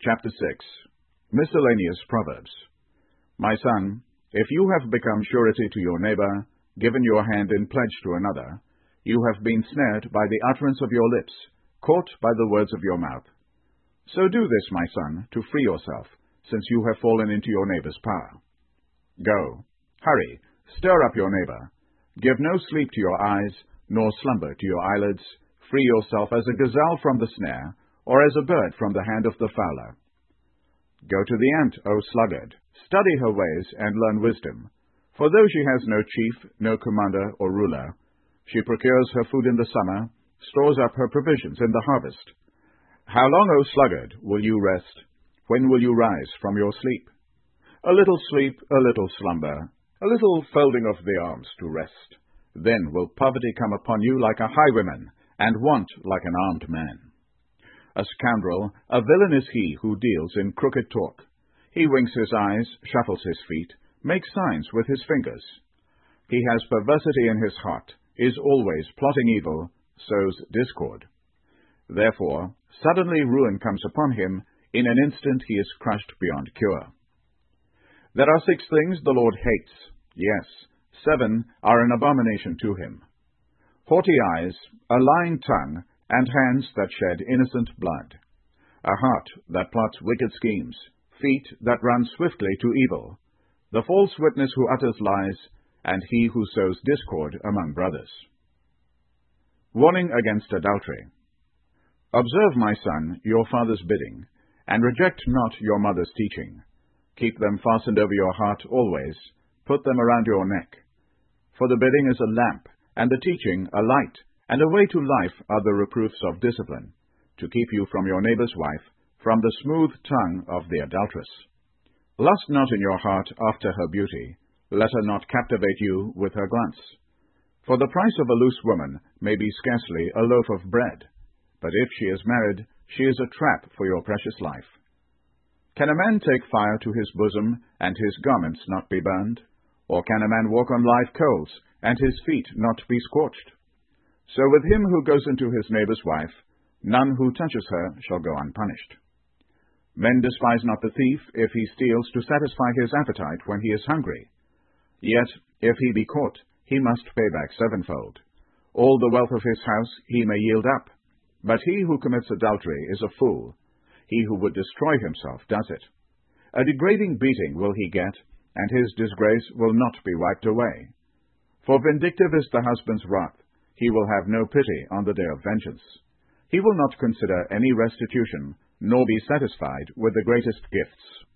Chapter 6. Miscellaneous Proverbs. My son, if you have become surety to your neighbor, given your hand in pledge to another, you have been snared by the utterance of your lips, caught by the words of your mouth. So do this, my son, to free yourself, since you have fallen into your neighbor's power. Go, hurry, stir up your neighbor. Give no sleep to your eyes, nor slumber to your eyelids. Free yourself as a gazelle from the snare, or as a bird from the hand of the fowler. Go to the ant, O sluggard, study her ways, and learn wisdom. For though she has no chief, no commander or ruler, she procures her food in the summer, stores up her provisions in the harvest. How long, O sluggard, will you rest? When will you rise from your sleep? A little sleep, a little slumber, a little folding of the arms to rest. Then will poverty come upon you like a highwayman, and want like an armed man. A scoundrel, a villain is he who deals in crooked talk. He winks his eyes, shuffles his feet, makes signs with his fingers. He has perversity in his heart, is always plotting evil, sows discord. Therefore, suddenly ruin comes upon him, in an instant he is crushed beyond cure. There are 6 things the Lord hates, yes, 7 are an abomination to him: haughty eyes, a lying tongue, and hands that shed innocent blood, a heart that plots wicked schemes, feet that run swiftly to evil, the false witness who utters lies, and he who sows discord among brothers. Warning against adultery. Observe, my son, your father's bidding, and reject not your mother's teaching. Keep them fastened over your heart always, put them around your neck. For the bidding is a lamp, and the teaching a light, and a way to life are the reproofs of discipline, to keep you from your neighbor's wife, from the smooth tongue of the adulteress. Lust not in your heart after her beauty, let her not captivate you with her glance. For the price of a loose woman may be scarcely a loaf of bread, but if she is married, she is a trap for your precious life. Can a man take fire to his bosom, and his garments not be burned? Or can a man walk on live coals, and his feet not be scorched? So with him who goes into his neighbor's wife, none who touches her shall go unpunished. Men despise not the thief if he steals to satisfy his appetite when he is hungry. Yet, if he be caught, he must pay back 7-fold. All the wealth of his house he may yield up. But he who commits adultery is a fool. He who would destroy himself does it. A degrading beating will he get, and his disgrace will not be wiped away. For vindictive is the husband's wrath. He will have no pity on the day of vengeance. He will not consider any restitution, nor be satisfied with the greatest gifts.